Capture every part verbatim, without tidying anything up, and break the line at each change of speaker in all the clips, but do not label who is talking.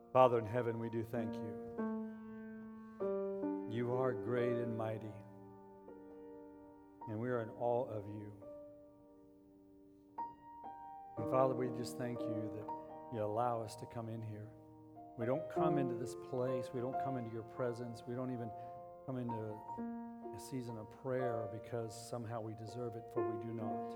Father in heaven, we do thank you. You are great and mighty, and we are in awe of you. And Father, we just thank you that you allow us to come in here. We don't come into this place. We don't come into your presence. We don't even come into a season of prayer because somehow we deserve it, for we do not.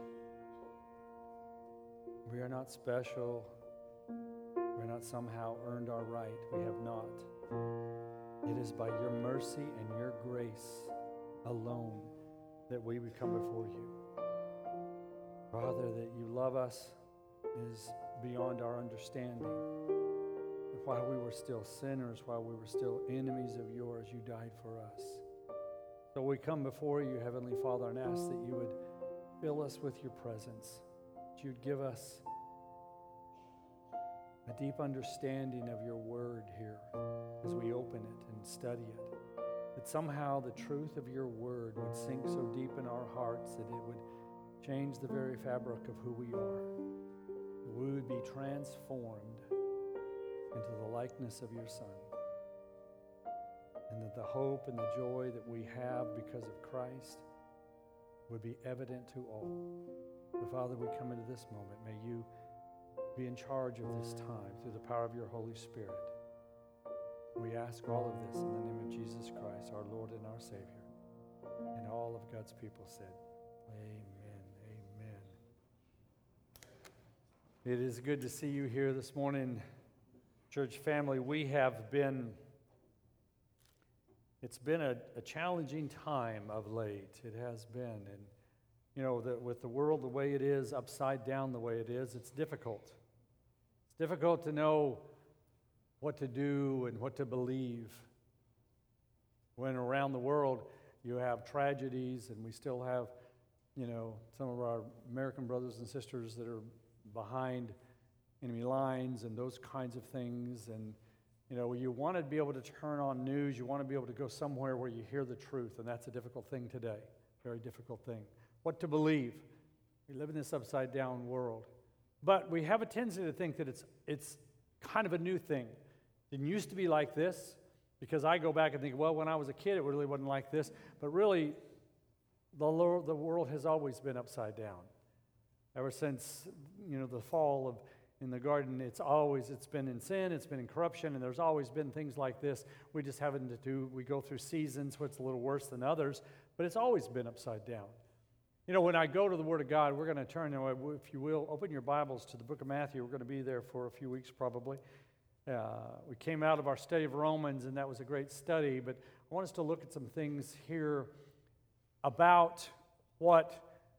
We are not special. We're not somehow earned our right. We have not. It is by your mercy and your grace alone that we would come before you. Father, that you love us is beyond our understanding. While we were still sinners, while we were still enemies of yours, you died for us. So we come before you, Heavenly Father, and ask that you would fill us with your presence, that you'd give us a deep understanding of your word here as we open it and study it, that somehow the truth of your word would sink so deep in our hearts that it would change the very fabric of who we are, that we would be transformed into the likeness of your Son, and that the hope and the joy that we have because of Christ would be evident to all. So Father, we come into this moment. May you be in charge of this time through the power of your Holy Spirit. We ask all of this in the name of Jesus Christ, our Lord and our Savior. And all of God's people said, amen, amen. It is good to see you here this morning, church family. We have been, it's been a, a challenging time of late. It has been. And, you know, the, with the world the way it is, upside down the way it is, it's difficult. It's difficult to know what to do and what to believe. When around the world you have tragedies, and we still have, you know, some of our American brothers and sisters that are behind enemy lines and those kinds of things. And, you know, you want to be able to turn on news. You want to be able to go somewhere where you hear the truth, and that's a difficult thing today. Very difficult thing. What to believe. We live in this upside-down world. But we have a tendency to think that it's it's kind of a new thing. It didn't used to be like this, because I go back and think, well, when I was a kid, it really wasn't like this. But really, the Lord, the world has always been upside down. Ever since, you know, the fall of in the garden, it's always, it's been in sin, it's been in corruption, and there's always been things like this. We just haven't to do, we go through seasons where it's a little worse than others, but it's always been upside down. You know, when I go to the Word of God, we're going to turn, if you will, open your Bibles to the book of Matthew. We're going to be there for a few weeks probably. Uh, we came out of our study of Romans, and that was a great study, but I want us to look at some things here about what,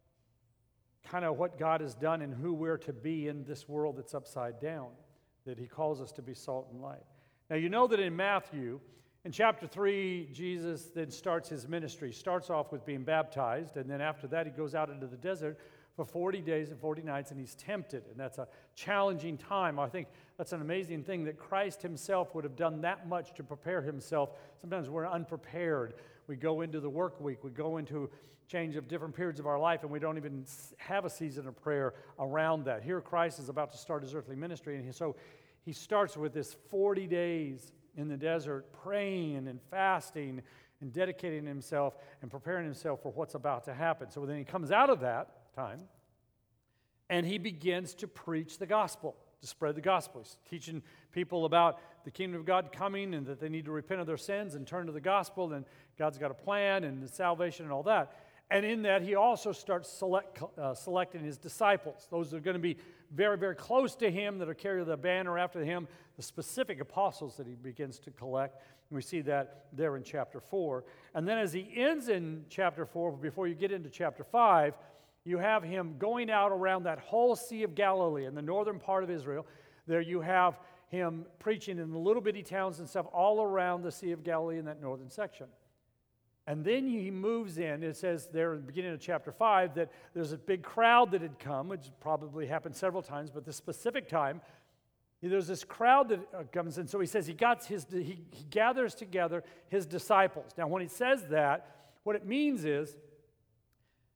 kind of what God has done and who we're to be in this world that's upside down, that He calls us to be salt and light. Now, you know that in Matthew, in chapter three, Jesus then starts His ministry. He starts off with being baptized, and then after that, He goes out into the desert for forty days and forty nights, and He's tempted, and that's a challenging time. I think that's an amazing thing that Christ Himself would have done that much to prepare Himself. Sometimes we're unprepared. We go into the work week. We go into change of different periods of our life, and we don't even have a season of prayer around that. Here Christ is about to start His earthly ministry, and he, so He starts with this forty days in the desert, praying and fasting and dedicating Himself and preparing Himself for what's about to happen. So then He comes out of that time, and He begins to preach the gospel, to spread the gospel. He's teaching people about the kingdom of God coming and that they need to repent of their sins and turn to the gospel, and God's got a plan and the salvation and all that. And in that, He also starts select, uh, selecting His disciples. Those are going to be very, very close to Him, that are carrying the banner after Him, the specific apostles that He begins to collect. And we see that there in chapter four. And then as He ends in chapter four, before you get into chapter five, you have Him going out around that whole Sea of Galilee in the northern part of Israel. There you have Him preaching in the little bitty towns and stuff all around the Sea of Galilee in that northern section. And then He moves in. It says there in the beginning of chapter five that there's a big crowd that had come, which probably happened several times, but this specific time, there's this crowd that comes in. So He says he, got his, he, he gathers together His disciples. Now, when He says that, what it means is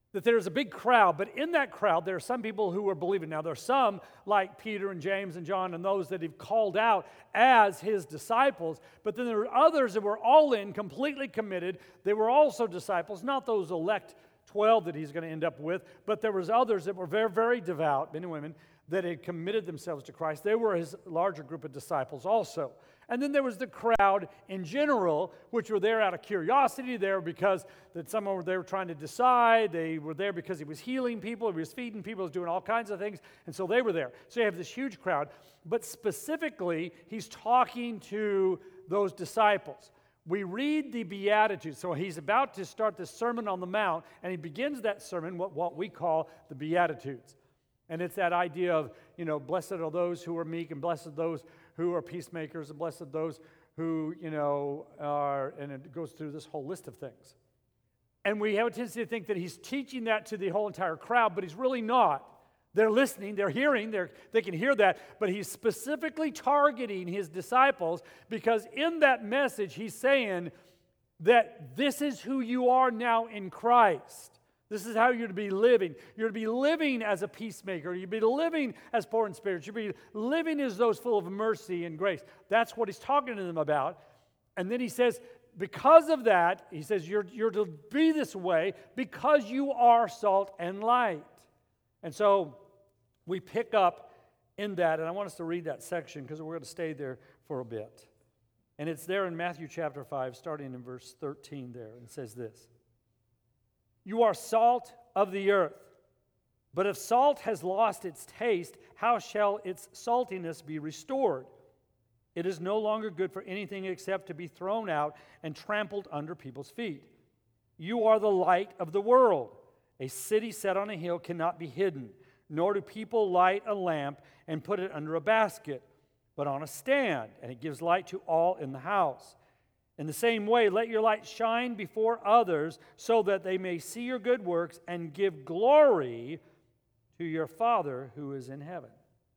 that there's a big crowd, but in that crowd, there are some people who are believing. Now, there are some, like Peter and James and John and those that he've called out as his disciples, but then there are others that were all in, completely committed. They were also disciples, not those elect twelve that he's going to end up with, but there was others that were very, very devout, men and women, that had committed themselves to Christ. They were his larger group of disciples also. And then there was the crowd in general, which were there out of curiosity, there because that some were there trying to decide. They were there because he was healing people, he was feeding people, he was doing all kinds of things, and so they were there. So you have this huge crowd. But specifically, he's talking to those disciples. We read the Beatitudes. So he's about to start the Sermon on the Mount, and he begins that sermon, what, what we call the Beatitudes. And it's that idea of, you know, blessed are those who are meek, and blessed are those who are peacemakers, and blessed are those who, you know, are, and it goes through this whole list of things. And we have a tendency to think that he's teaching that to the whole entire crowd, but he's really not. They're listening, they're hearing, they're, they can hear that, but he's specifically targeting his disciples because in that message he's saying that this is who you are now in Christ. This is how you're to be living. You're to be living as a peacemaker. You're to be living as poor in spirit. You're to be living as those full of mercy and grace. That's what he's talking to them about. And then he says, because of that, he says, you're, you're to be this way because you are salt and light. And so we pick up in that, and I want us to read that section because we're going to stay there for a bit. And it's there in Matthew chapter five, starting in verse thirteen there. And it says this. You are salt of the earth, but if salt has lost its taste, how shall its saltiness be restored? It is no longer good for anything except to be thrown out and trampled under people's feet. You are the light of the world. A city set on a hill cannot be hidden, nor do people light a lamp and put it under a basket, but on a stand, and it gives light to all in the house. In the same way, let your light shine before others so that they may see your good works and give glory to your Father who is in heaven.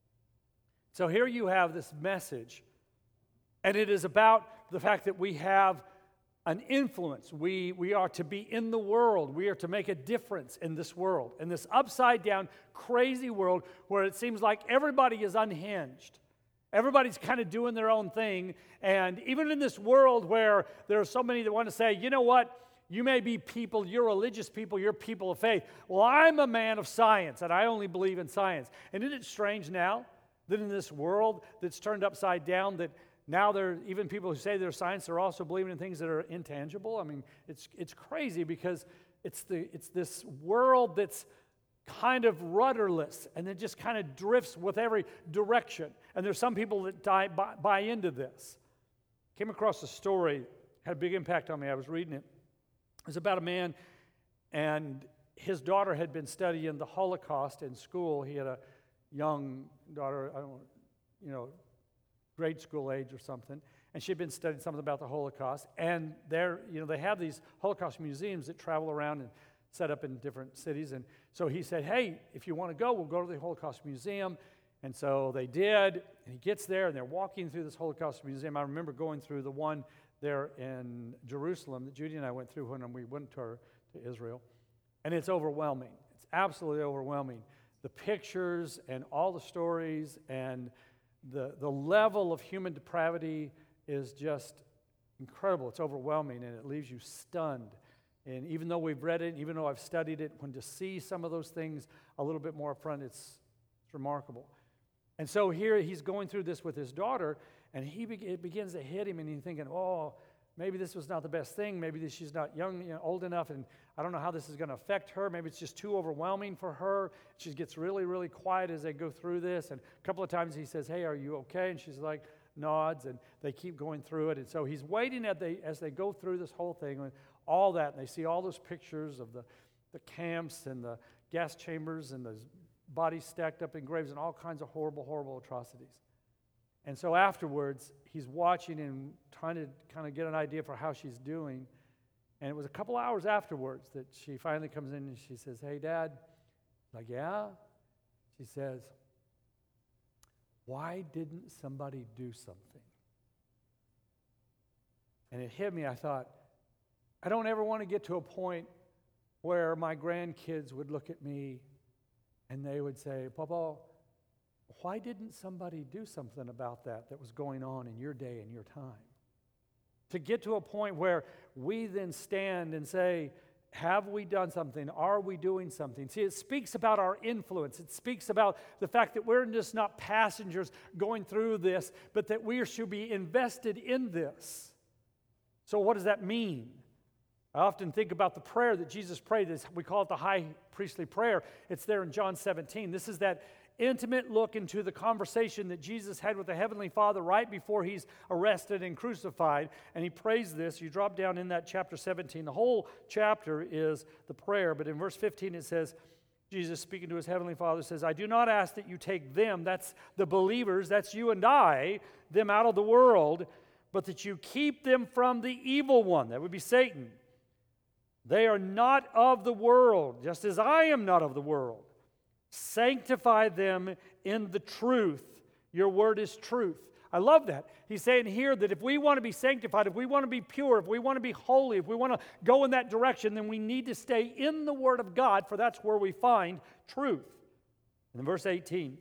So here you have this message, and it is about the fact that we have an influence. We, we are to be in the world. We are to make a difference in this world, in this upside-down, crazy world where it seems like everybody is unhinged. Everybody's kind of doing their own thing, and even in this world where there are so many that want to say, you know what, you may be people, you're religious people, you're people of faith. Well, I'm a man of science, and I only believe in science. And isn't it strange now that in this world that's turned upside down, that now there are even people who say they're science, they're also believing in things that are intangible? I mean, it's it's crazy because it's the it's this world that's kind of rudderless, and it just kind of drifts with every direction. And there's some people that die, buy, buy into this. Came across a story, had a big impact on me. I was reading it. It was about a man, and his daughter had been studying the Holocaust in school. He had a young daughter, I don't, you know, grade school age or something, and she'd been studying something about the Holocaust. And there, you know, they have these Holocaust museums that travel around and set up in different cities. And so he said, hey, if you want to go, we'll go to the Holocaust Museum. And so they did, and he gets there, and they're walking through this Holocaust Museum. I remember going through the one there in Jerusalem that Judy and I went through when we went to, our, to Israel. And it's overwhelming. It's absolutely overwhelming. The pictures and all the stories and the, the level of human depravity is just incredible. It's overwhelming, and it leaves you stunned. And even though we've read it, even though I've studied it, when to see some of those things a little bit more up front, it's, it's remarkable. And so here he's going through this with his daughter, and he be, it begins to hit him, and he's thinking, oh, maybe this was not the best thing. Maybe this, she's not young, you know, old enough, and I don't know how this is going to affect her. Maybe it's just too overwhelming for her. She gets really, really quiet as they go through this. And a couple of times he says, hey, are you okay? And she's like, nods, and they keep going through it. And so he's waiting at they, as they go through this whole thing, all that, and they see all those pictures of the, the camps and the gas chambers and the bodies stacked up in graves and all kinds of horrible, horrible atrocities. And so afterwards, he's watching and trying to kind of get an idea for how she's doing. And it was a couple hours afterwards that she finally comes in and she says, hey, Dad. Like, yeah? She says, why didn't somebody do something? And it hit me. I thought, I don't ever want to get to a point where my grandkids would look at me and they would say, Papa, why didn't somebody do something about that that was going on in your day and your time? To get to a point where we then stand and say, have we done something? Are we doing something? See, it speaks about our influence. It speaks about the fact that we're just not passengers going through this, but that we should be invested in this. So what does that mean? I often think about the prayer that Jesus prayed. We call it the high priestly prayer. It's there in John seventeen. This is that intimate look into the conversation that Jesus had with the Heavenly Father right before he's arrested and crucified. And he prays this. You drop down in that chapter seventeen. The whole chapter is the prayer. But in verse fifteen it says, Jesus speaking to his Heavenly Father says, I do not ask that you take them, that's the believers, that's you and I, them out of the world, but that you keep them from the evil one. That would be Satan. They are not of the world, just as I am not of the world. Sanctify them in the truth. Your word is truth. I love that. He's saying here that if we want to be sanctified, if we want to be pure, if we want to be holy, if we want to go in that direction, then we need to stay in the Word of God, for that's where we find truth. And in verse eighteen,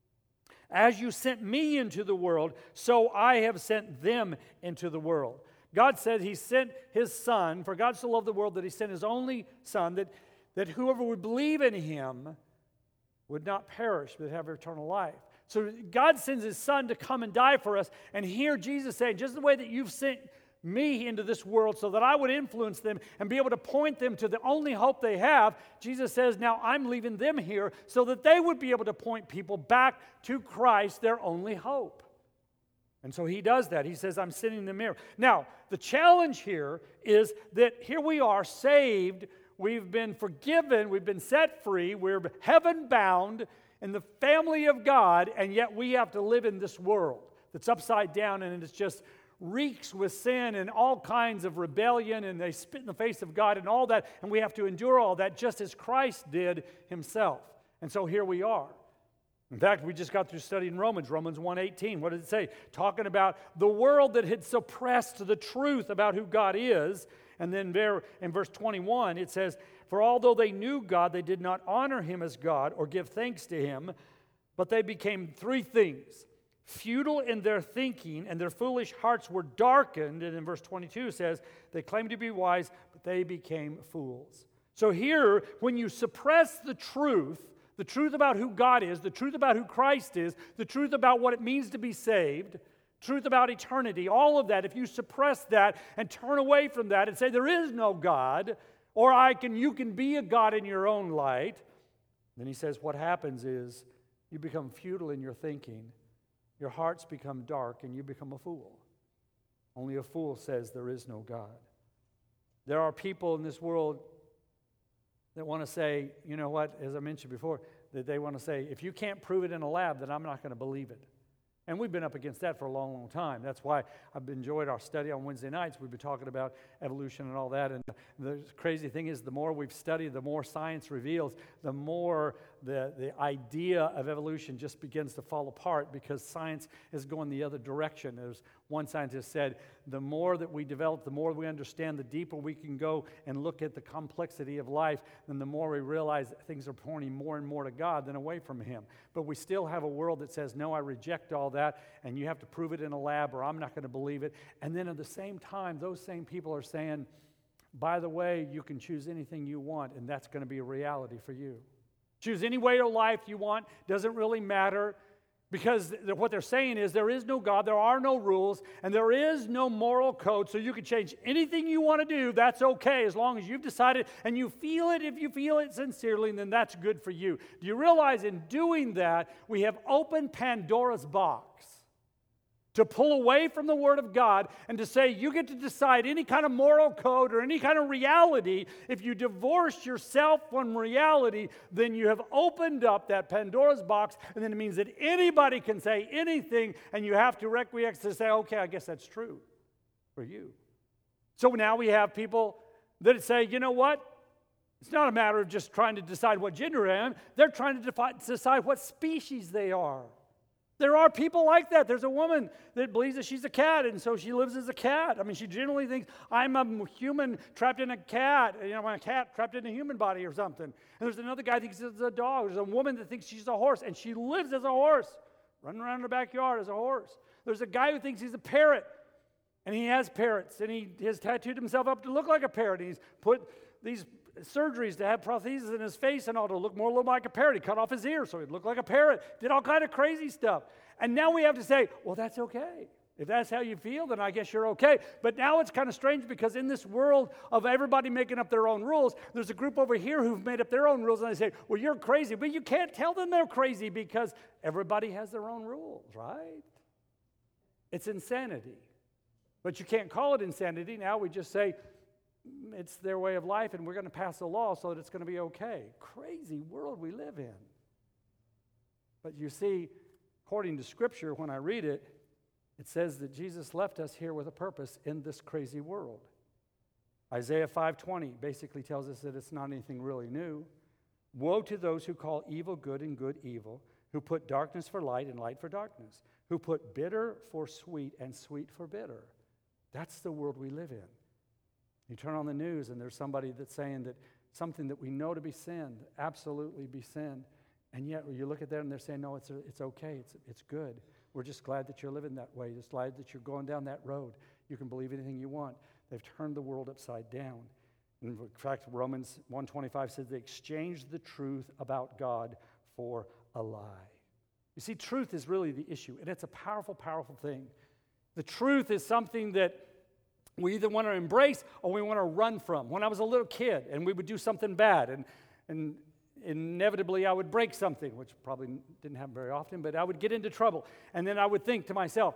as you sent me into the world, so I have sent them into the world. God said he sent his Son, for God so loved the world that he sent his only Son, that, that whoever would believe in him would not perish, but have eternal life. So God sends his Son to come and die for us. And here Jesus saying, just the way that you've sent me into this world so that I would influence them and be able to point them to the only hope they have, Jesus says, now I'm leaving them here so that they would be able to point people back to Christ, their only hope. And so he does that. He says, I'm sending them here. Now, the challenge here is that here we are saved. We've been forgiven. We've been set free. We're heaven-bound in the family of God, and yet we have to live in this world that's upside down, and it's just reeks with sin and all kinds of rebellion, and they spit in the face of God and all that, and we have to endure all that just as Christ did himself. And so here we are. In fact, we just got through studying Romans, Romans one eighteen. What did it say? Talking about the world that had suppressed the truth about who God is. And then there in verse twenty-one, it says, for although they knew God, they did not honor him as God or give thanks to him, but they became three things. Futile in their thinking, and their foolish hearts were darkened. And in verse twenty-two it says, they claimed to be wise, but they became fools. So here, when you suppress the truth, the truth about who God is, the truth about who Christ is, the truth about what it means to be saved, truth about eternity, all of that, if you suppress that and turn away from that and say there is no God, or I can, you can be a God in your own light, then he says what happens is you become futile in your thinking, your hearts become dark, and you become a fool. Only a fool says there is no God. There are people in this world that want to say, you know what, as I mentioned before, that they want to say, if you can't prove it in a lab, then I'm not going to believe it. And we've been up against that for a long, long time. That's why I've enjoyed our study on Wednesday nights. We've been talking about evolution and all that. And the crazy thing is, the more we've studied, the more science reveals, the more the, the idea of evolution just begins to fall apart because science is going the other direction. There's one scientist said, the more that we develop, the more we understand, the deeper we can go and look at the complexity of life, then the more we realize that things are pointing more and more to God than away from him. But we still have a world that says, no, I reject all that, and you have to prove it in a lab or I'm not going to believe it. And then at the same time, those same people are saying, by the way, you can choose anything you want, and that's going to be a reality for you. Choose any way of life you want, doesn't really matter, because what they're saying is there is no God, there are no rules, and there is no moral code, so you can change anything you want to do, that's okay, as long as you've decided, and you feel it, if you feel it sincerely, then that's good for you. Do you realize in doing that, we have opened Pandora's box to pull away from the Word of God and to say you get to decide any kind of moral code or any kind of reality. If you divorce yourself from reality, then you have opened up that Pandora's box, and then it means that anybody can say anything, and you have to requiesce to say, okay, I guess that's true for you. So now we have people that say, you know what? It's not a matter of just trying to decide what gender I am. They're trying to defi- decide what species they are. There are people like that. There's a woman that believes that she's a cat, and so she lives as a cat. I mean, she generally thinks, I'm a human trapped in a cat, you know, I'm a cat trapped in a human body or something. And there's another guy that thinks it's a dog. There's a woman that thinks she's a horse, and she lives as a horse, running around in the backyard as a horse. There's a guy who thinks he's a parrot, and he has parrots, and he has tattooed himself up to look like a parrot. And he's put these surgeries to have prostheses in his face and all to look more a little like a parrot. He cut off his ear so he'd look like a parrot. Did all kind of crazy stuff. And now we have to say, well, that's okay. If that's how you feel, then I guess you're okay. But now it's kind of strange because in this world of everybody making up their own rules, there's a group over here who've made up their own rules, and they say, well, you're crazy. But you can't tell them they're crazy because everybody has their own rules, right? It's insanity. But you can't call it insanity. Now we just say, it's their way of life, and we're going to pass a law so that it's going to be okay. Crazy world we live in. But you see, according to Scripture, when I read it, it says that Jesus left us here with a purpose in this crazy world. Isaiah five twenty basically tells us that it's not anything really new. Woe to those who call evil good and good evil, who put darkness for light and light for darkness, who put bitter for sweet and sweet for bitter. That's the world we live in. You turn on the news and there's somebody that's saying that something that we know to be sin, absolutely be sin, and yet you look at that and they're saying, no, it's a, it's okay, it's it's good. We're just glad that you're living that way. Just glad that you're going down that road. You can believe anything you want. They've turned the world upside down. In fact, Romans one twenty-five says they exchanged the truth about God for a lie. You see, truth is really the issue, and it's a powerful, powerful thing. The truth is something that we either want to embrace or we want to run from. When I was a little kid and we would do something bad, and, and inevitably I would break something, which probably didn't happen very often, but I would get into trouble. And then I would think to myself,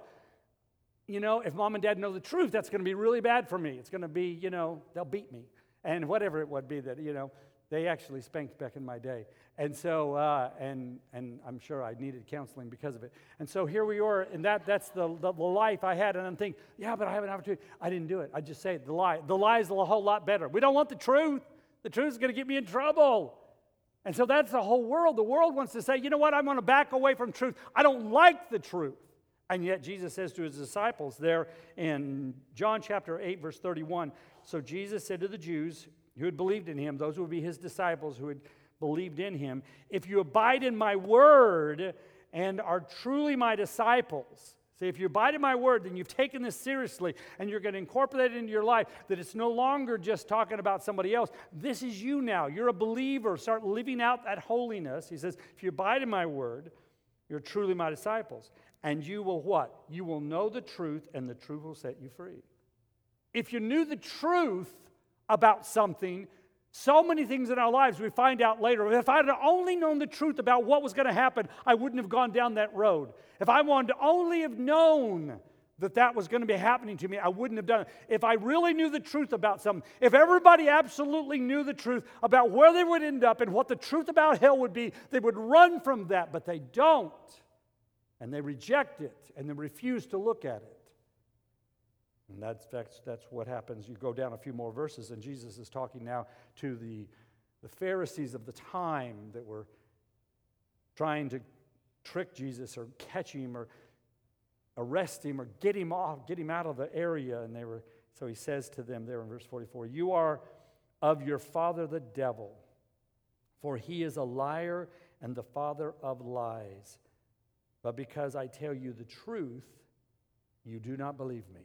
you know, if mom and dad know the truth, that's going to be really bad for me. It's going to be, you know, they'll beat me. And whatever it would be that, you know, they actually spanked back in my day. And so, uh, and and I'm sure I needed counseling because of it. And so here we are, and that that's the, the, the life I had. And I'm thinking, yeah, but I have an opportunity. I didn't do it. I just say it, the lie. The lie is a whole lot better. We don't want the truth. The truth is going to get me in trouble. And so that's the whole world. The world wants to say, you know what, I'm going to back away from truth. I don't like the truth. And yet Jesus says to his disciples there in John chapter eight, verse thirty-one, so Jesus said to the Jews who had believed in him, those would be his disciples who had believed in him, if you abide in my word and are truly my disciples. See, if you abide in my word, then you've taken this seriously and you're going to incorporate it into your life, that it's no longer just talking about somebody else. This is you now. You're a believer. Start living out that holiness. He says, if you abide in my word, you're truly my disciples. And you will what? You will know the truth, and the truth will set you free. If you knew the truth about something, so many things in our lives we find out later. If I had only known the truth about what was going to happen, I wouldn't have gone down that road. If I wanted to only have known that that was going to be happening to me, I wouldn't have done it. If I really knew the truth about something, if everybody absolutely knew the truth about where they would end up and what the truth about hell would be, they would run from that, but they don't. And they reject it, and they refuse to look at it. And that's, that's, that's what happens. You go down a few more verses, and Jesus is talking now to the, the Pharisees of the time that were trying to trick Jesus or catch him or arrest him or get him off, get him out of the area. And they were, so he says to them there in verse forty-four, you are of your father the devil, for he is a liar and the father of lies. But because I tell you the truth, you do not believe me.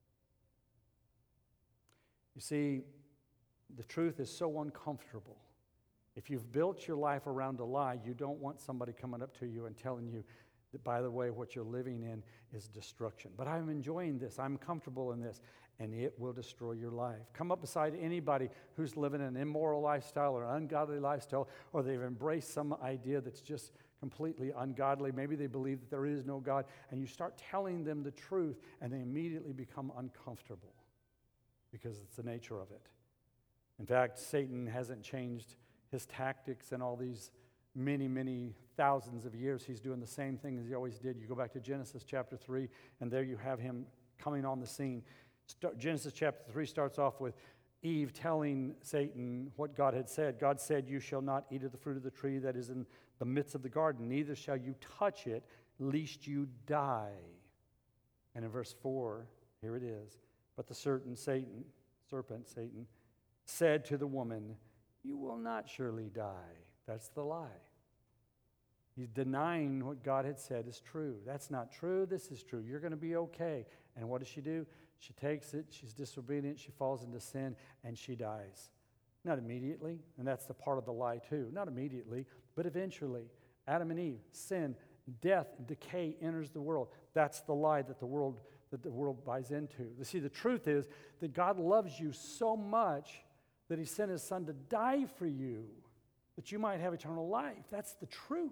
You see, the truth is so uncomfortable. If you've built your life around a lie, you don't want somebody coming up to you and telling you that, by the way, what you're living in is destruction. But I'm enjoying this. I'm comfortable in this. And it will destroy your life. Come up beside anybody who's living an immoral lifestyle or an ungodly lifestyle, or they've embraced some idea that's just completely ungodly. Maybe they believe that there is no God. And you start telling them the truth, and they immediately become uncomfortable because it's the nature of it. In fact, Satan hasn't changed his tactics in all these many, many thousands of years. He's doing the same thing as he always did. You go back to Genesis chapter three, and there you have him coming on the scene. Start, Genesis chapter three starts off with Eve telling Satan what God had said. God said, you shall not eat of the fruit of the tree that is in the midst of the garden, neither shall you touch it, lest you die. And in verse four, here it is. But the certain Satan, serpent, Satan, said to the woman, you will not surely die. That's the lie. He's denying what God had said is true. That's not true. This is true. You're going to be okay. And what does she do? She takes it. She's disobedient. She falls into sin, and she dies. Not immediately, and that's the part of the lie too. Not immediately, but eventually. Adam and Eve, sin, death, decay enters the world. That's the lie that the world that the world buys into. You see, the truth is that God loves you so much that He sent His Son to die for you, that you might have eternal life. That's the truth.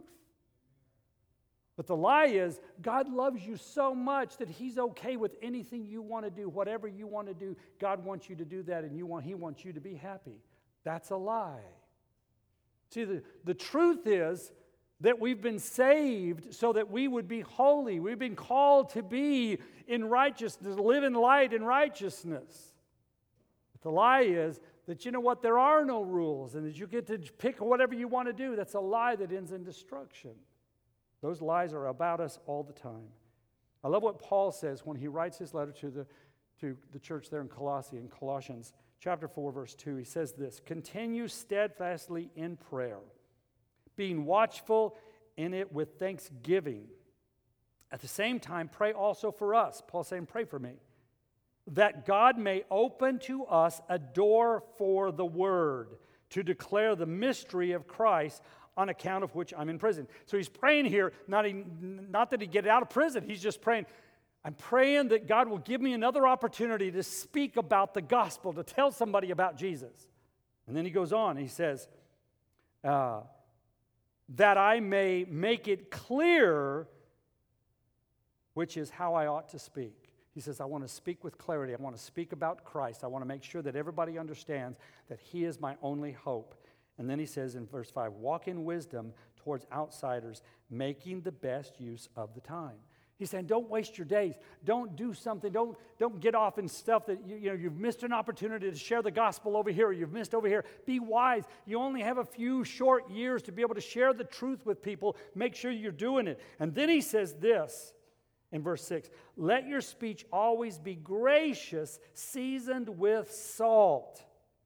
But the lie is, God loves you so much that He's okay with anything you want to do, whatever you want to do. God wants you to do that, and you want He wants you to be happy. That's a lie. See, the, the truth is that we've been saved so that we would be holy. We've been called to be in righteousness, live in light and righteousness. But the lie is that, you know what, there are no rules, and that you get to pick whatever you want to do. That's a lie that ends in destruction. Those lies are about us all the time. I love what Paul says when he writes his letter to the, to the church there in Colossae, in Colossians chapter four, verse two. He says this, continue steadfastly in prayer, being watchful in it with thanksgiving. At the same time, pray also for us. Paul's saying, pray for me. That God may open to us a door for the word, to declare the mystery of Christ, on account of which I'm in prison. So he's praying here, not, he, not that he get out of prison. He's just praying, I'm praying that God will give me another opportunity to speak about the gospel, to tell somebody about Jesus. And then he goes on, he says, uh, that I may make it clear which is how I ought to speak. He says, I want to speak with clarity. I want to speak about Christ. I want to make sure that everybody understands that He is my only hope. And then he says in verse five, walk in wisdom towards outsiders, making the best use of the time. He's saying, don't waste your days. Don't do something. Don't, don't get off in stuff that you, you know, you've missed an opportunity to share the gospel over here, or you've missed over here. Be wise. You only have a few short years to be able to share the truth with people. Make sure you're doing it. And then he says this in verse six, let your speech always be gracious, seasoned with salt,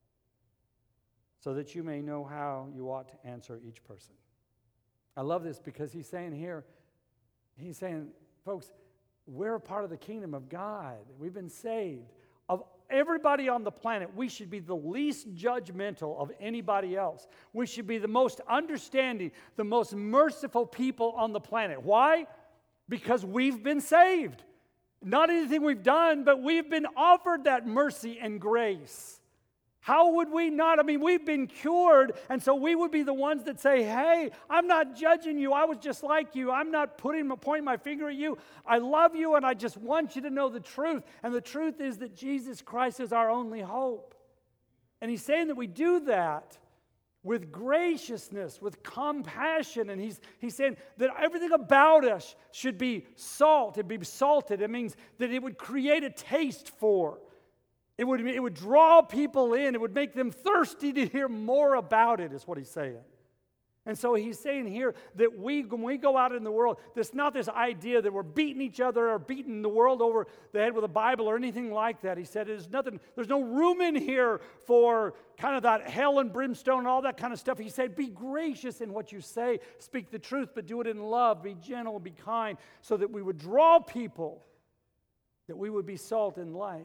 so that you may know how you ought to answer each person. I love this because he's saying here, he's saying, folks, we're a part of the kingdom of God. We've been saved. Of everybody on the planet, we should be the least judgmental of anybody else. We should be the most understanding, the most merciful people on the planet. Why? Because we've been saved. Not anything we've done, but we've been offered that mercy and grace. How would we not? I mean, we've been cured, and so we would be the ones that say, hey, I'm not judging you. I was just like you. I'm not putting, pointing my finger at you. I love you, and I just want you to know the truth. And the truth is that Jesus Christ is our only hope. And he's saying that we do that with graciousness, with compassion. And he's, he's saying that everything about us should be salt. It'd be salted. It means that it would create a taste for. It would, it would draw people in. It would make them thirsty to hear more about it, is what he's saying. And so he's saying here that we, when we go out in the world, there's not this idea that we're beating each other or beating the world over the head with a Bible or anything like that. He said there's nothing, there's no room in here for kind of that hell and brimstone and all that kind of stuff. He said, be gracious in what you say. Speak the truth, but do it in love. Be gentle, be kind, so that we would draw people, that we would be salt and light.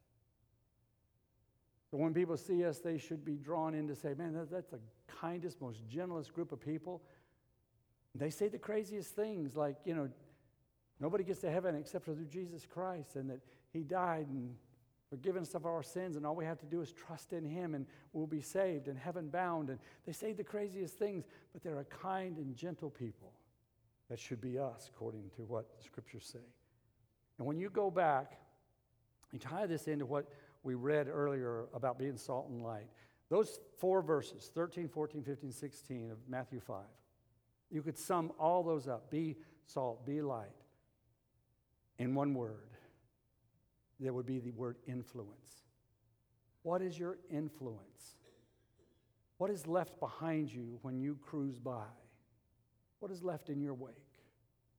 So when people see us, they should be drawn in to say, man, that, that's the kindest, most gentlest group of people. They say the craziest things like, you know, nobody gets to heaven except for through Jesus Christ, and that He died and forgiven us of our sins, and all we have to do is trust in Him and we'll be saved and heaven bound. And they say the craziest things, but they're a kind and gentle people. That should be us, according to what the Scriptures say. And when you go back, you tie this into what we read earlier about being salt and light. Those four verses, thirteen, fourteen, fifteen, sixteen of Matthew five, you could sum all those up. Be salt, be light. In one word, there would be the word influence. What is your influence? What is left behind you when you cruise by? What is left in your wake?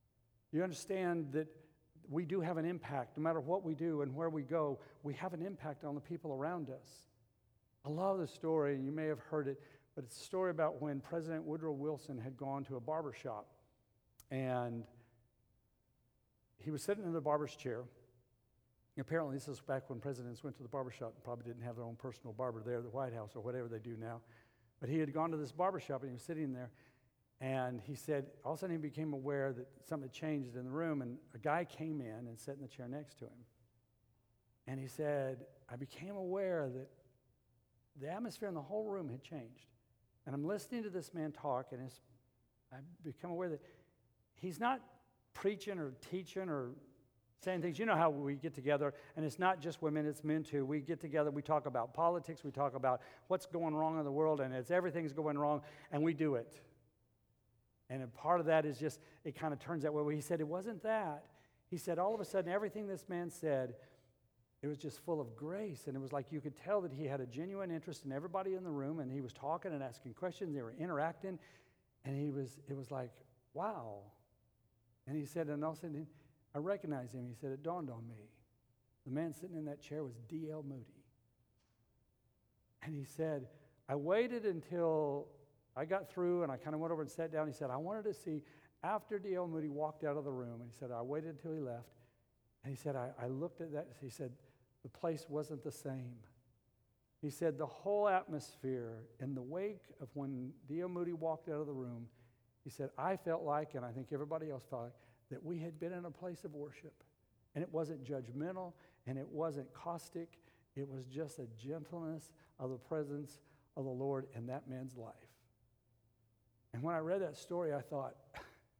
You understand that we do have an impact. No matter what we do and where we go, we have an impact on the people around us. I love the story, and you may have heard it, but it's a story about when President Woodrow Wilson had gone to a barber shop. And he was sitting in the barber's chair. Apparently, this is back when presidents went to the barber shop and probably didn't have their own personal barber there at the White House or whatever they do now. But he had gone to this barber shop, and he was sitting there. And he said, all of a sudden he became aware that something had changed in the room, and a guy came in and sat in the chair next to him. And he said, I became aware that the atmosphere in the whole room had changed. And I'm listening to this man talk, and it's, I've become aware that he's not preaching or teaching or saying things. You know how we get together, and it's not just women, it's men too. We get together, we talk about politics, we talk about what's going wrong in the world, and it's everything's going wrong, and we do it. And a part of that is just, it kind of turns that way. He said it wasn't that. He said all of a sudden, everything this man said, it was just full of grace. And it was like you could tell that he had a genuine interest in everybody in the room, and he was talking and asking questions. They were interacting. And he was, it was like, wow. And he said, and all of a sudden, I recognized him. He said, it dawned on me. The man sitting in that chair was D L Moody. And he said, I waited until I got through, and I kind of went over and sat down. He said, I wanted to see, after D L Moody walked out of the room, and he said, I waited until he left, and he said, I, I looked at that, he said, the place wasn't the same. He said, the whole atmosphere in the wake of when D L Moody walked out of the room, he said, I felt like, and I think everybody else felt like, that we had been in a place of worship. And it wasn't judgmental, and it wasn't caustic. It was just a gentleness of the presence of the Lord in that man's life. And when I read that story, I thought, I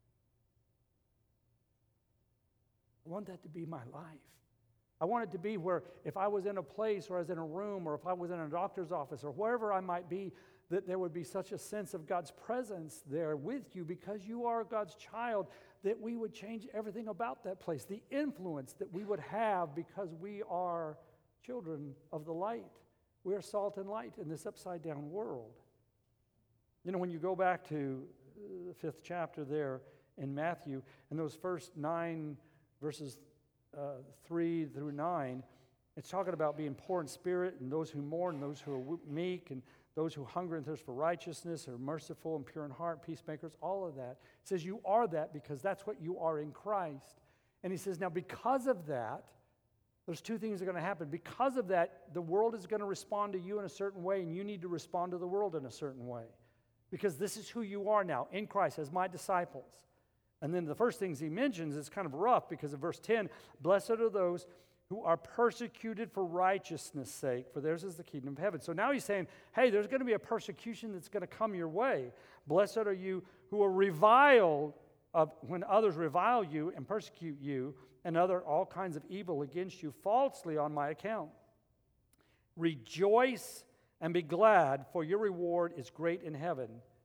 want that to be my life. I want it to be where if I was in a place or I was in a room or if I was in a doctor's office or wherever I might be, that there would be such a sense of God's presence there with you because you are God's child, that we would change everything about that place, the influence that we would have because we are children of the light. We are salt and light in this upside-down world. You know, when you go back to the fifth chapter there in Matthew, and those first nine verses uh, three through nine, it's talking about being poor in spirit and those who mourn and those who are meek and those who hunger and thirst for righteousness are merciful and pure in heart, peacemakers, all of that. It says you are that because that's what you are in Christ. And he says, now because of that, there's two things that are going to happen. Because of that, the world is going to respond to you in a certain way, and you need to respond to the world in a certain way. Because this is who you are now, in Christ, as my disciples. And then the first things he mentions is kind of rough, because in verse ten, blessed are those who are persecuted for righteousness' sake, for theirs is the kingdom of heaven. So now he's saying, hey, there's going to be a persecution that's going to come your way. Blessed are you who are reviled of when others revile you and persecute you and utter all kinds of evil against you falsely on my account. Rejoice and be glad, for your reward is great in heaven.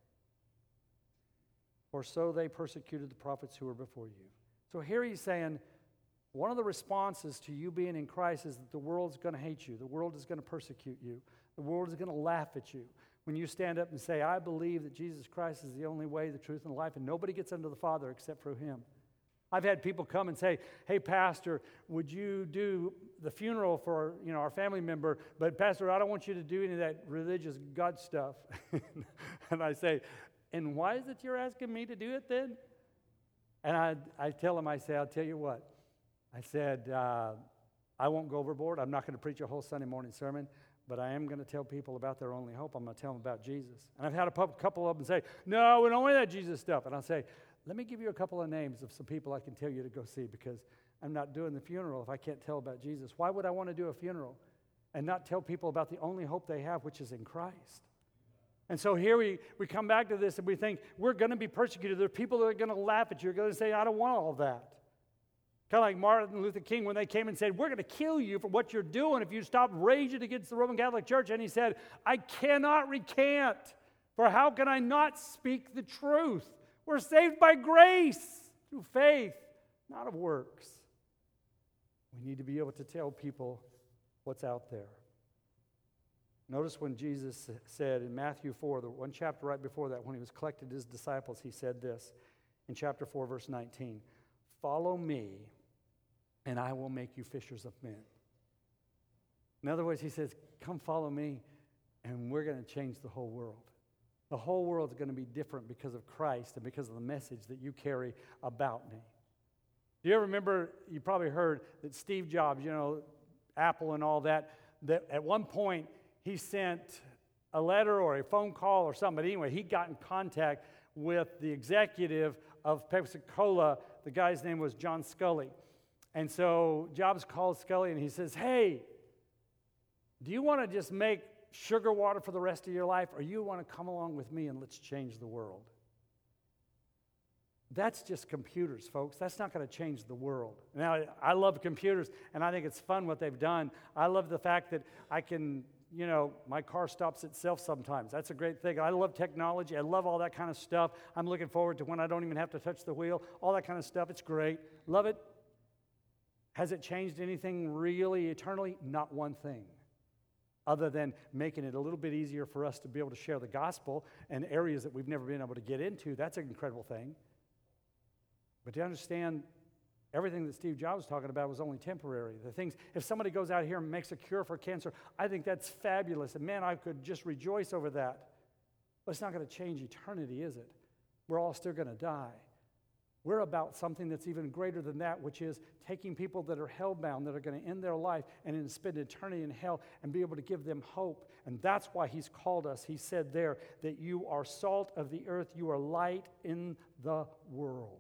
For so they persecuted the prophets who were before you. So here he's saying, one of the responses to you being in Christ is that the world's going to hate you. The world is going to persecute you. The world is going to laugh at you. When you stand up and say, I believe that Jesus Christ is the only way, the truth, and the life, and nobody gets unto the Father except through him. I've had people come and say, hey, Pastor, would you do the funeral for you know our family member, but Pastor, I don't want you to do any of that religious God stuff. And I say, and why is it you're asking me to do it then? And I, I tell them, I say, I'll tell you what. I said, uh, I won't go overboard. I'm not going to preach a whole Sunday morning sermon, but I am going to tell people about their only hope. I'm going to tell them about Jesus. And I've had a couple of them say, no, we don't want that Jesus stuff. And I'll say, let me give you a couple of names of some people I can tell you to go see, because I'm not doing the funeral if I can't tell about Jesus. Why would I want to do a funeral and not tell people about the only hope they have, which is in Christ? And so here we, we come back to this and we think, we're going to be persecuted. There are people that are going to laugh at you. You're going to say, I don't want all of that. Kind of like Martin Luther King when they came and said, we're going to kill you for what you're doing if you stop raging against the Roman Catholic Church. And he said, I cannot recant, for how can I not speak the truth? We're saved by grace through faith, not of works. We need to be able to tell people what's out there. Notice when Jesus said in Matthew four, the one chapter right before that, when he was collecting his disciples, he said this in chapter four, verse nineteen. follow me, and I will make you fishers of men. In other words, he says, come follow me, and we're going to change the whole world. The whole world is going to be different because of Christ and because of the message that you carry about me. Do you ever remember, you probably heard that Steve Jobs, you know, Apple and all that, that at one point he sent a letter or a phone call or something. But anyway, he got in contact with the executive of Pepsi-Cola. The guy's name was John Scully. And so Jobs called Scully and he says, hey, do you want to just make sugar water for the rest of your life, or you want to come along with me and let's change the world? That's just computers, folks. That's not going to change the world. Now, I love computers, and I think it's fun what they've done. I love the fact that I can, you know, my car stops itself sometimes. That's a great thing. I love technology. I love all that kind of stuff. I'm looking forward to when I don't even have to touch the wheel. All that kind of stuff. It's great. Love it. Has it changed anything really eternally? Not one thing, other than making it a little bit easier for us to be able to share the gospel in areas that we've never been able to get into. That's an incredible thing. But to understand, everything that Steve Jobs was talking about was only temporary. The things, if somebody goes out here and makes a cure for cancer, I think that's fabulous. And man, I could just rejoice over that. But it's not going to change eternity, is it? We're all still going to die. We're about something that's even greater than that, which is taking people that are hell-bound, that are going to end their life and then spend eternity in hell and be able to give them hope. And that's why he's called us. He said there that you are salt of the earth, you are light in the world.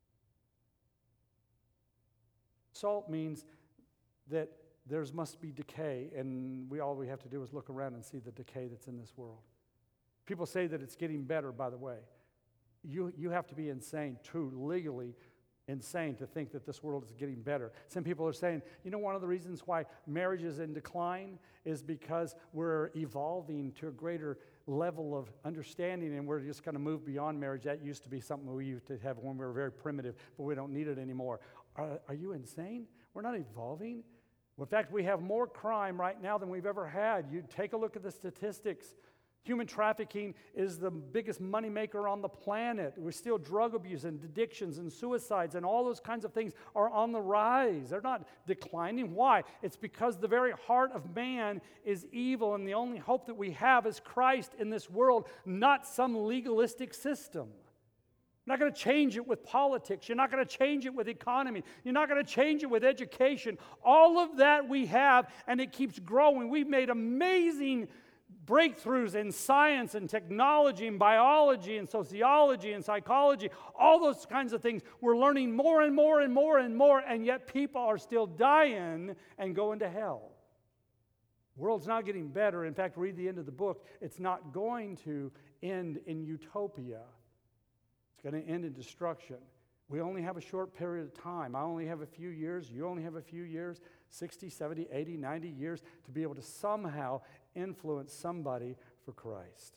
Salt means that there must be decay, and we all we have to do is look around and see the decay that's in this world. People say that it's getting better, by the way. You, you have to be insane, true, legally insane to think that this world is getting better. Some people are saying, you know, one of the reasons why marriage is in decline is because we're evolving to a greater level of understanding, and we're just going to move beyond marriage. That used to be something we used to have when we were very primitive, but we don't need it anymore. Are, are you insane? We're not evolving. In fact, we have more crime right now than we've ever had. You take a look at the statistics. Human trafficking is the biggest moneymaker on the planet. We're still drug abuse and addictions and suicides and all those kinds of things are on the rise. They're not declining. Why? It's because the very heart of man is evil, and the only hope that we have is Christ in this world, not some legalistic system. You're not going to change it with politics. You're not going to change it with economy. You're not going to change it with education. All of that we have, and it keeps growing. We've made amazing breakthroughs in science and technology and biology and sociology and psychology, all those kinds of things. We're learning more and more and more and more, and yet people are still dying and going to hell. The world's not getting better. In fact, read the end of the book. It's not going to end in utopia. It's going to end in destruction. We only have a short period of time. I only have a few years. You only have a few years, sixty, seventy, eighty, ninety years to be able to somehow influence somebody for Christ.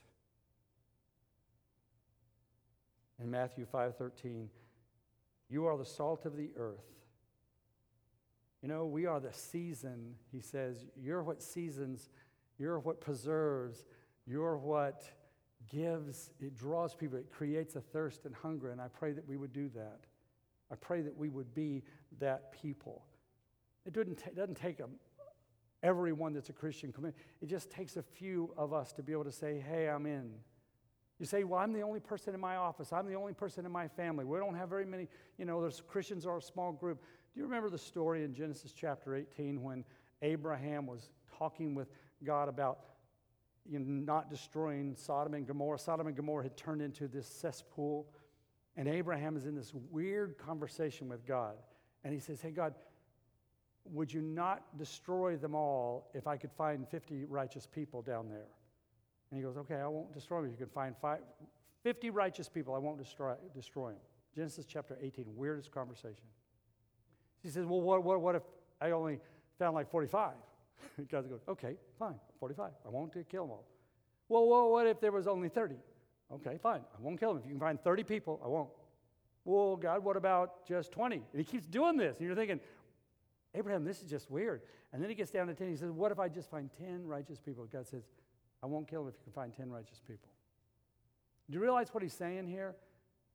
In Matthew five thirteen, you are the salt of the earth. You know, we are the season, he says. You're what seasons, you're what preserves, you're what gives, it draws people, it creates a thirst and hunger, and I pray that we would do that. I pray that we would be that people. It doesn't, t- doesn't take a, everyone that's a Christian commitment. It just takes a few of us to be able to say, hey, I'm in. You say, well, I'm the only person in my office. I'm the only person in my family. We don't have very many, you know, there's Christians are a small group. Do you remember the story in Genesis chapter eighteen when Abraham was talking with God about you know, not destroying Sodom and Gomorrah? Sodom and Gomorrah had turned into this cesspool, and Abraham is in this weird conversation with God. And he says, hey, God, would you not destroy them all if I could find fifty righteous people down there? And he goes, okay, I won't destroy them. If you can find five, fifty righteous people, I won't destroy, destroy them. Genesis chapter eighteen, weirdest conversation. He says, well, what, what, what if I only found like forty-five? God goes, okay, fine, forty-five. I won't kill them all. Well, well, what if there was only thirty? Okay, fine, I won't kill them. If you can find thirty people, I won't. Well, God, what about just twenty? And he keeps doing this, and you're thinking, Abraham, this is just weird. And then he gets down to ten. He says, what if I just find ten righteous people? God says, I won't kill them if you can find ten righteous people. Do you realize what he's saying here?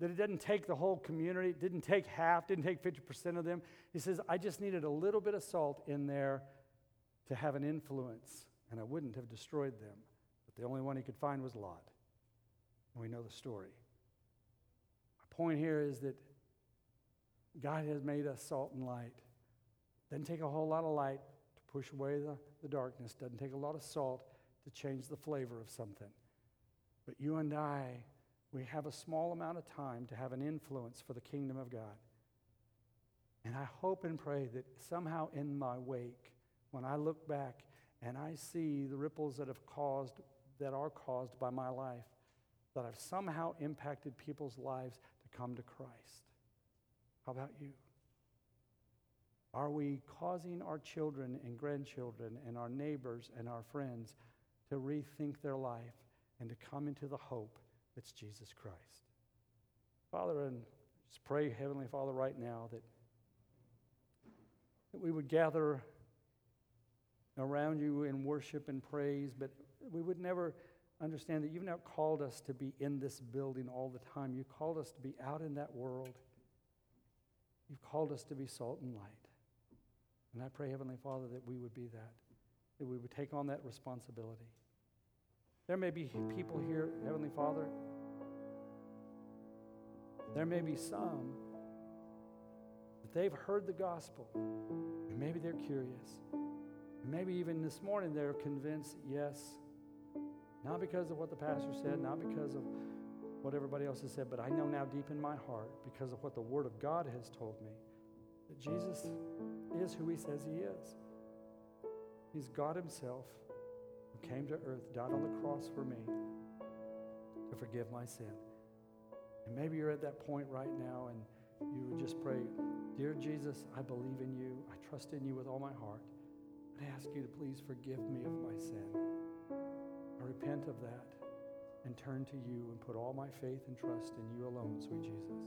that it didn't take the whole community, it didn't take half, didn't take fifty percent of them. He says, I just needed a little bit of salt in there to have an influence, and I wouldn't have destroyed them. But the only one he could find was Lot. And we know the story. My point here is that God has made us salt and light. Doesn't take a whole lot of light to push away the, the darkness. Doesn't take a lot of salt to change the flavor of something. But you and I, we have a small amount of time to have an influence for the kingdom of God. And I hope and pray that somehow in my wake, when I look back and I see the ripples that have caused, that are caused by my life, that I've somehow impacted people's lives to come to Christ. How about you? Are we causing our children and grandchildren and our neighbors and our friends to rethink their life and to come into the hope that's Jesus Christ? Father, and just pray, Heavenly Father, right now that, that we would gather around you in worship and praise, but we would never understand that you've not called us to be in this building all the time. You called us to be out in that world. You've called us to be salt and light. And I pray, Heavenly Father, that we would be that, that we would take on that responsibility. There may be people here, Heavenly Father, there may be some that they've heard the gospel, and maybe they're curious. And maybe even this morning they're convinced, yes, not because of what the pastor said, not because of what everybody else has said, but I know now deep in my heart, because of what the Word of God has told me, that Jesus is who he says he is. He's God himself who came to earth, died on the cross for me to forgive my sin. And maybe you're at that point right now and you would just pray, dear Jesus, I believe in you. I trust in you with all my heart. I ask you to please forgive me of my sin. I repent of that and turn to you and put all my faith and trust in you alone, sweet Jesus.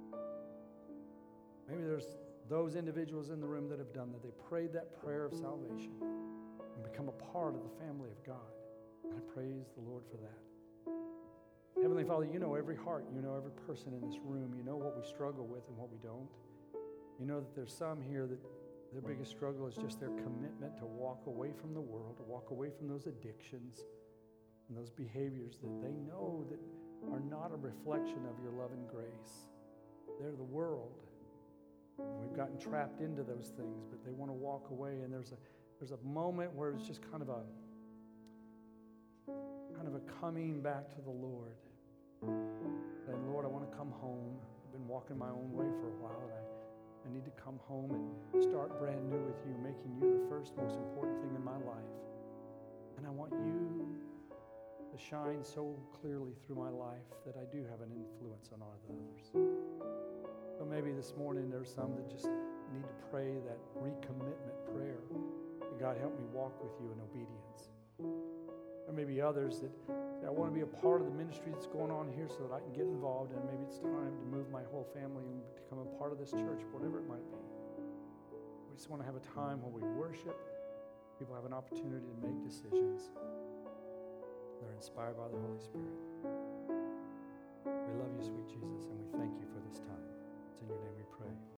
Maybe there's those individuals in the room that have done that. They prayed that prayer of salvation and become a part of the family of God. And I praise the Lord for that. Heavenly Father, you know every heart. You know every person in this room. You know what we struggle with and what we don't. You know that there's some here that their biggest struggle is just their commitment to walk away from the world, to walk away from those addictions and those behaviors that they know that are not a reflection of your love and grace. They're the world. And we've gotten trapped into those things, but they want to walk away. And there's a there's a moment where it's just kind of a kind of a coming back to the Lord. Saying, Lord, I want to come home. I've been walking my own way for a while, and I I need to come home and start brand new with you, making you the first, most important thing in my life. And I want you to shine so clearly through my life that I do have an influence on others. So maybe this morning there's some that just need to pray that recommitment prayer. God, help me walk with you in obedience. There may be others that say, I want to be a part of the ministry that's going on here so that I can get involved, and maybe it's time to move my whole family and become a part of this church, whatever it might be. We just want to have a time where we worship. People have an opportunity to make decisions. They're inspired by the Holy Spirit. We love you, sweet Jesus, and we thank you for this time. It's in your name we pray.